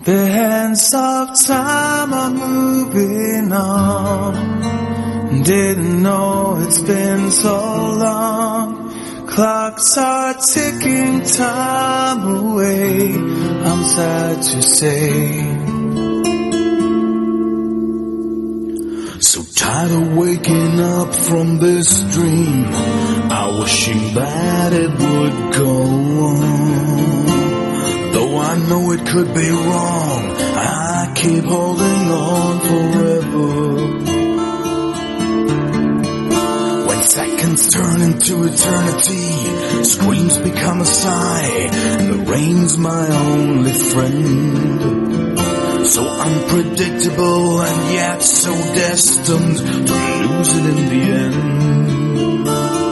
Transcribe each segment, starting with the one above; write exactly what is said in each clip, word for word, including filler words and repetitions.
The hands of time are moving on. Didn't know it's been so long. Clocks are ticking time away, I'm sad to say. So tired of waking up from this dream, I wishing that it would go on. Though I know it could be wrong, I keep holding on forever. When seconds turn into eternity, screams become a sigh, and the rain's my only friend. So unpredictable and yet so destined to lose it in the end.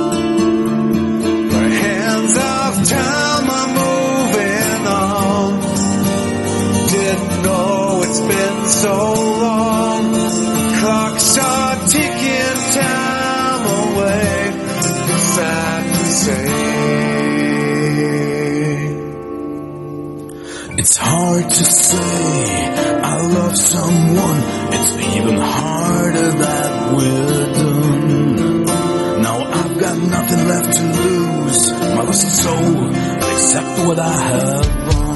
The hands of time are moving on. Didn't know it's been so long. Clocks are ticking time away. It's sad to say. It's hard to say I love someone. It's even harder that we're done. Now I've got nothing left to lose. My lost soul, except what I have won.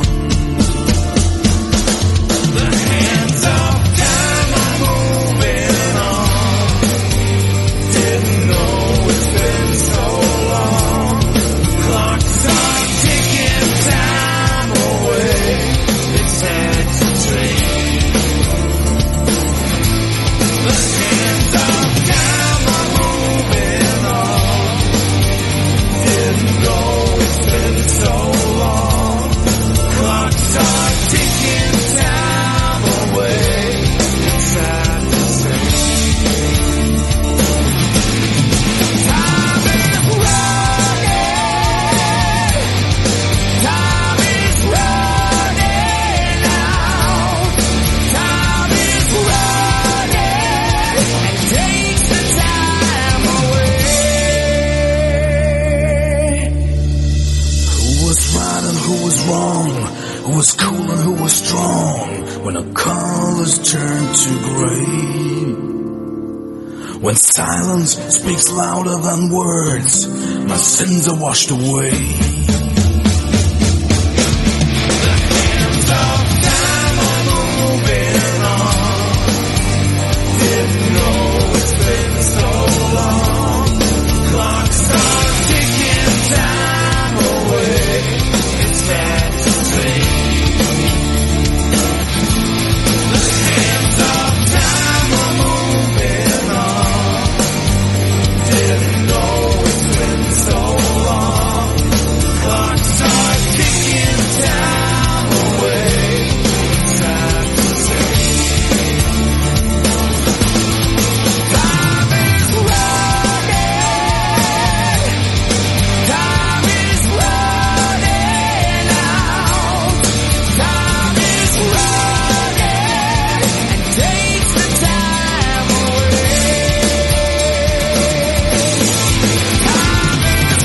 The hands of time are moving on. Didn't know it's been so long. Clocks are ticking time away. It's sad to say. The hands of time are moving on. Didn't know it's been so long. Clocks are ticking time away. It's sad to say. Time is running. Time is running out. Time is running and takes the time away. Who was right and who was wrong? Who was cool and who was strong? When the colors turn to gray. When silence speaks louder than words, my sins are washed away. The hands of time are moving on. Didn't know it's been so long. Clocks are ticking time away. It's sad to say. The hands of time are moving on. Didn't know it's been so long. Clocks are ticking time away. It's sad to say. Time is running. Time is running out. Time is running and takes the time away. Time is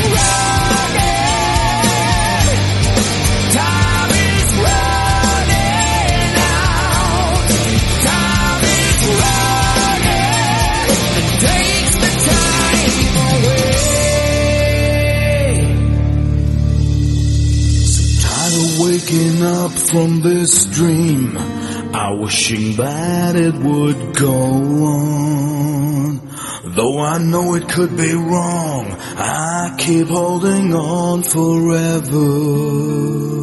running. Time is running out. Time is running and takes the time away. So tired of waking up from this dream, I wishing that it would go on. Though I know it could be wrong, I keep holding on forever.